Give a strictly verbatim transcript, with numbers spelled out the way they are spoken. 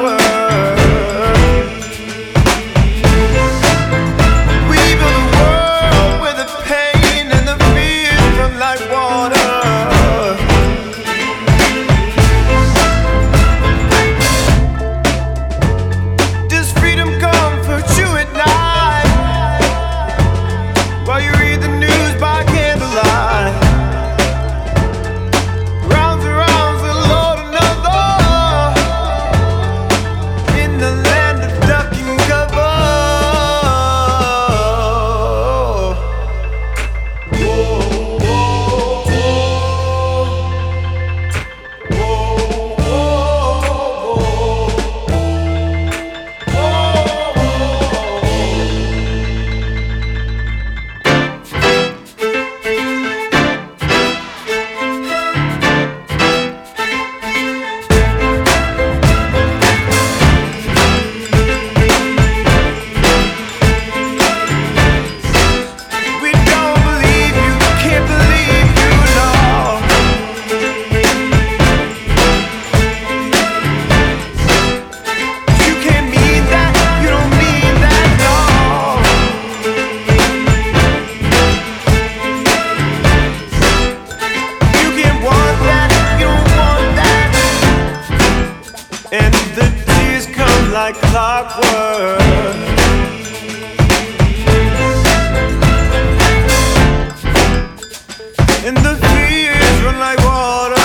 clockwork. We build a world where the pain and the fears run like water. Does freedom comfort you at night while you read the news by candlelight? Rounds and rounds and load another in the land of duck and cover. Whoa, whoa, whoa. Whoa, we don't believe you, can't believe you, no. You can't mean that, you don't mean that, no. You can't want that, you don't want that. And the tears come like clockwork. And the fears run like water.